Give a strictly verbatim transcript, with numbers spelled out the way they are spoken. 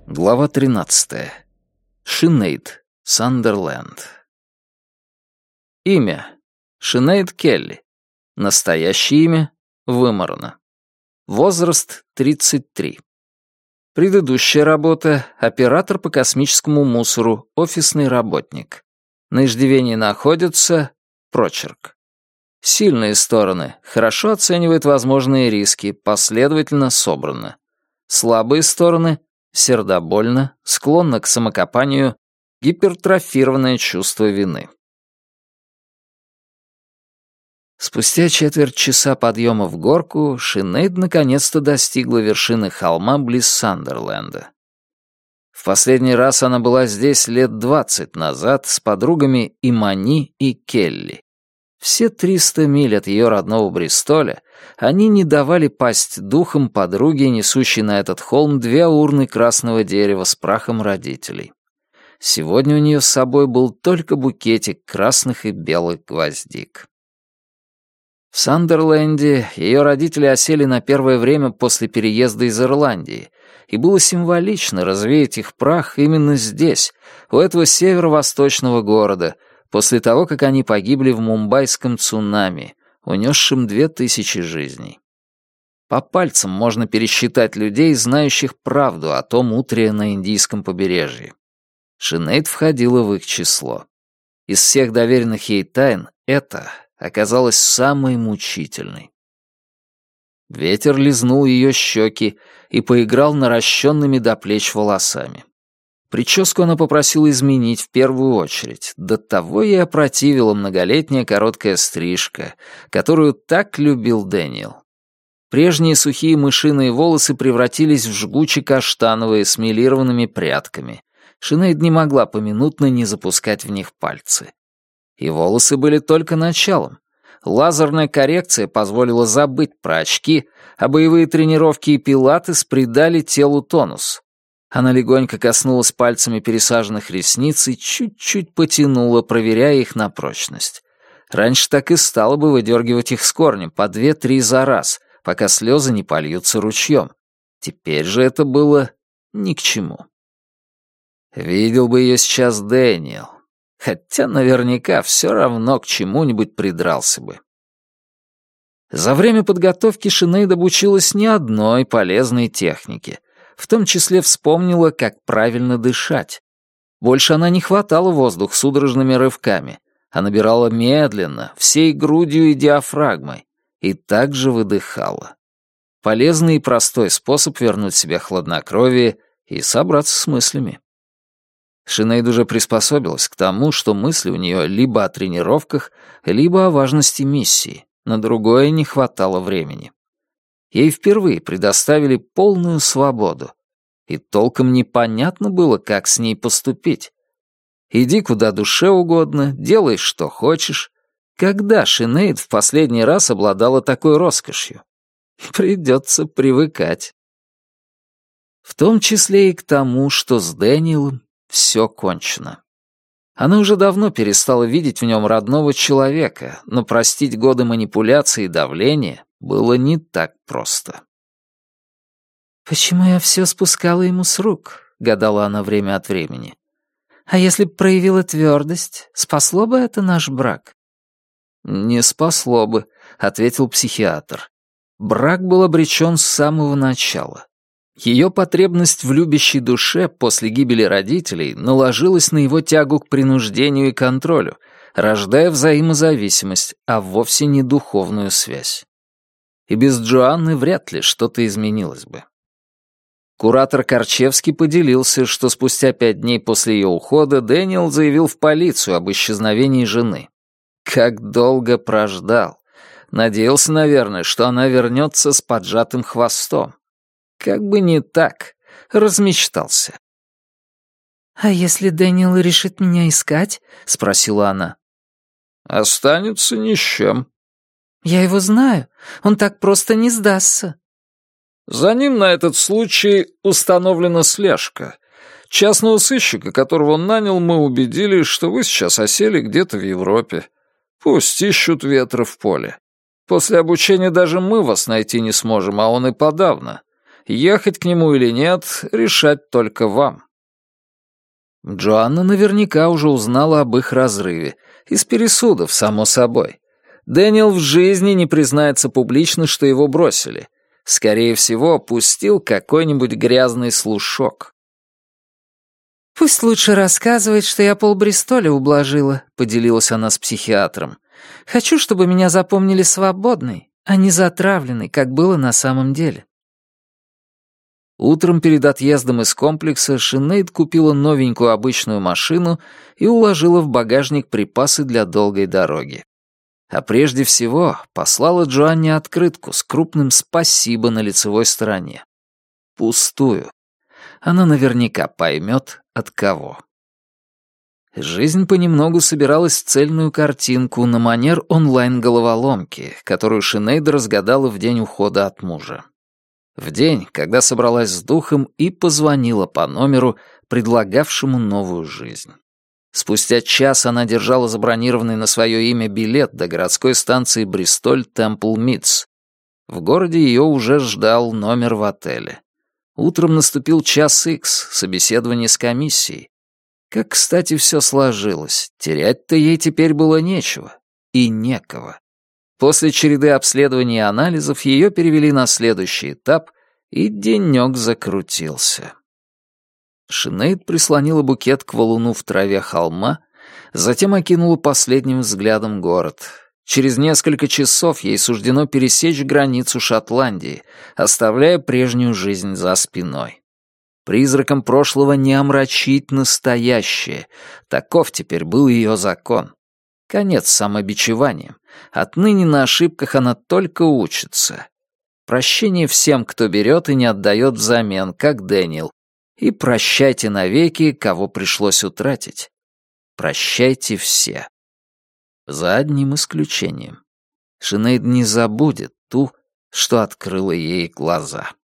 Глава тринадцатая. Шинейд, Сандерленд. Имя. Шинейд Келли. Настоящее имя. Вымарано. Возраст тридцать три. Предыдущая работа — оператор по космическому мусору, офисный работник. На иждивении находится прочерк. Сильные стороны. Хорошо оценивает возможные риски, последовательно собрано. Слабые стороны — сердобольно, склонна к самокопанию, гипертрофированное чувство вины. Спустя четверть часа подъема в горку Шинейд наконец-то достигла вершины холма близ Сандерленда. В последний раз она была здесь лет двадцать назад с подругами Имани и Келли. Все триста миль от ее родного Бристоля они не давали пасть духом подруги, несущей на этот холм две урны красного дерева с прахом родителей. Сегодня у нее с собой был только букетик красных и белых гвоздик. В Сандерленде ее родители осели на первое время после переезда из Ирландии, и было символично развеять их прах именно здесь, у этого северо-восточного города, после того, как они погибли в мумбайском цунами, унесшем две тысячи жизней. По пальцам можно пересчитать людей, знающих правду о том утре на индийском побережье. Шинейд входила в их число. Из всех доверенных ей тайн это оказалась самой мучительной. Ветер лизнул ее щеки и поиграл наращенными до плеч волосами. Прическу она попросила изменить в первую очередь. До того ей опротивила многолетняя короткая стрижка, которую так любил Дэниел. Прежние сухие мышиные волосы превратились в жгуче-каштановые с мелированными прядками. Шинейд не могла поминутно не запускать в них пальцы. И волосы были только началом. Лазерная коррекция позволила забыть про очки, а боевые тренировки и пилатес придали телу тонус. Она легонько коснулась пальцами пересаженных ресниц и чуть-чуть потянула, проверяя их на прочность. Раньше так и стала бы выдергивать их с корнем по две-три за раз, пока слезы не польются ручьем. Теперь же это было ни к чему. Видел бы ее сейчас Дэниел. Хотя наверняка все равно к чему-нибудь придрался бы. За время подготовки Шинейд обучилась не одной полезной технике. В том числе вспомнила, как правильно дышать. Больше она не хватала воздух судорожными рывками, а набирала медленно, всей грудью и диафрагмой, и также выдыхала. Полезный и простой способ вернуть себе хладнокровие и собраться с мыслями. Шинейд уже приспособилась к тому, что мысли у нее либо о тренировках, либо о важности миссии. На другое не хватало времени. Ей впервые предоставили полную свободу. И толком непонятно было, как с ней поступить. Иди куда душе угодно, делай, что хочешь. Когда Шинейд в последний раз обладала такой роскошью? Придется привыкать. В том числе и к тому, что с Дэниелом все кончено. Она уже давно перестала видеть в нем родного человека, но простить годы манипуляций и давления было не так просто. «Почему я все спускала ему с рук?» — гадала она время от времени. «А если б проявила твердость, спасло бы это наш брак?» «Не спасло бы», — ответил психиатр. Брак был обречен с самого начала. Ее потребность в любящей душе после гибели родителей наложилась на его тягу к принуждению и контролю, рождая взаимозависимость, а вовсе не духовную связь. И без Джоанны вряд ли что-то изменилось бы. Куратор Корчевский поделился, что спустя пять дней после ее ухода Дэниел заявил в полицию об исчезновении жены. Как долго прождал. Надеялся, наверное, что она вернется с поджатым хвостом. Как бы не так, размечтался. «А если Дэниел решит меня искать?» — спросила она. «Останется ни с чем». «Я его знаю, он так просто не сдастся». «За ним на этот случай установлена слежка. Частного сыщика, которого он нанял, мы убедили, что вы сейчас осели где-то в Европе. Пусть ищут ветра в поле. После обучения даже мы вас найти не сможем, а он и подавно. Ехать к нему или нет, решать только вам». Джоанна наверняка уже узнала об их разрыве. Из пересудов, само собой. Дэниел в жизни не признается публично, что его бросили. Скорее всего, пустил какой-нибудь грязный слушок. «Пусть лучше рассказывает, что я полбристоля ублажила», — поделилась она с психиатром. «Хочу, чтобы меня запомнили свободной, а не затравленной, как было на самом деле». Утром перед отъездом из комплекса Шинейд купила новенькую обычную машину и уложила в багажник припасы для долгой дороги. А прежде всего послала Джоанне открытку с крупным «спасибо» на лицевой стороне. Пустую. Она наверняка поймет, от кого. Жизнь понемногу собиралась в цельную картинку на манер онлайн-головоломки, которую Шинейд разгадала в день ухода от мужа. В день, когда собралась с духом и позвонила по номеру, предлагавшему новую жизнь. Спустя час она держала забронированный на свое имя билет до городской станции Бристоль-Темпл-Мидс. В городе ее уже ждал номер в отеле. Утром наступил час икс, собеседование с комиссией. Как, кстати, все сложилось. Терять-то ей теперь было нечего. И некого. После череды обследований и анализов ее перевели на следующий этап, и денек закрутился. Шинейд прислонила букет к валуну в траве холма, затем окинула последним взглядом город. Через несколько часов ей суждено пересечь границу Шотландии, оставляя прежнюю жизнь за спиной. Призраком прошлого не омрачить настоящее. Таков теперь был ее закон. Конец самобичеванием. Отныне на ошибках она только учится. Прощение всем, кто берет и не отдает взамен, как Дэниел. И прощайте навеки, кого пришлось утратить. Прощайте все. За одним исключением. Шинейд не забудет ту, что открыла ей глаза.